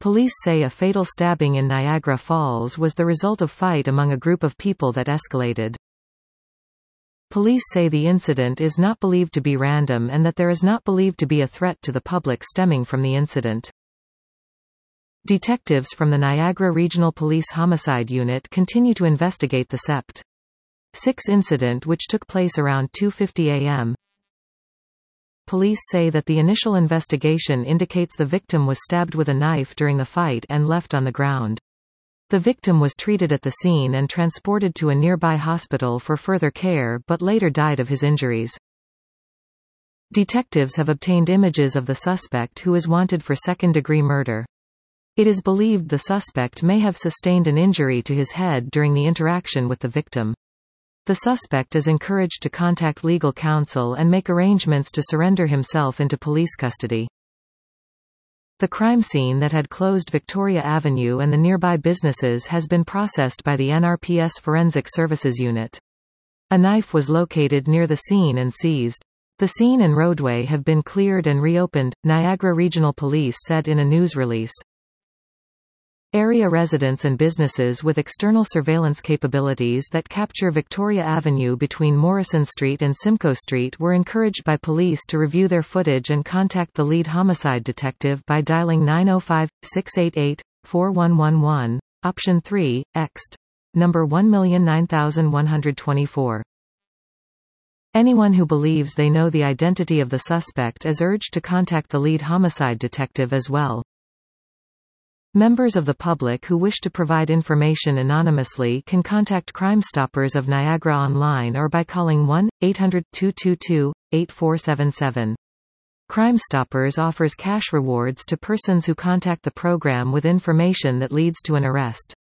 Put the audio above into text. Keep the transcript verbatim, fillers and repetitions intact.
Police say a fatal stabbing in Niagara Falls was the result of fight among a group of people that escalated. Police say the incident is not believed to be random and that there is not believed to be a threat to the public stemming from the incident. Detectives from the Niagara Regional Police Homicide Unit continue to investigate the Sept six incident, which took place around two fifty a m Police say that the initial investigation indicates the victim was stabbed with a knife during the fight and left on the ground. The victim was treated at the scene and transported to a nearby hospital for further care but later died of his injuries. Detectives have obtained images of the suspect, who is wanted for second-degree murder. It is believed the suspect may have sustained an injury to his head during the interaction with the victim. The suspect is encouraged to contact legal counsel and make arrangements to surrender himself into police custody. The crime scene that had closed Victoria Avenue and the nearby businesses has been processed by the N R P S Forensic Services Unit. A knife was located near the scene and seized. The scene and roadway have been cleared and reopened, Niagara Regional Police said in a news release. Area residents and businesses with external surveillance capabilities that capture Victoria Avenue between Morrison Street and Simcoe Street were encouraged by police to review their footage and contact the lead homicide detective by dialing nine oh five, six eight eight, four one one one, option three, ext. Number one nine one two four. Anyone who believes they know the identity of the suspect is urged to contact the lead homicide detective as well. Members of the public who wish to provide information anonymously can contact Crime Stoppers of Niagara online or by calling one eight hundred, two two two, eight four seven seven. Crime Stoppers offers cash rewards to persons who contact the program with information that leads to an arrest.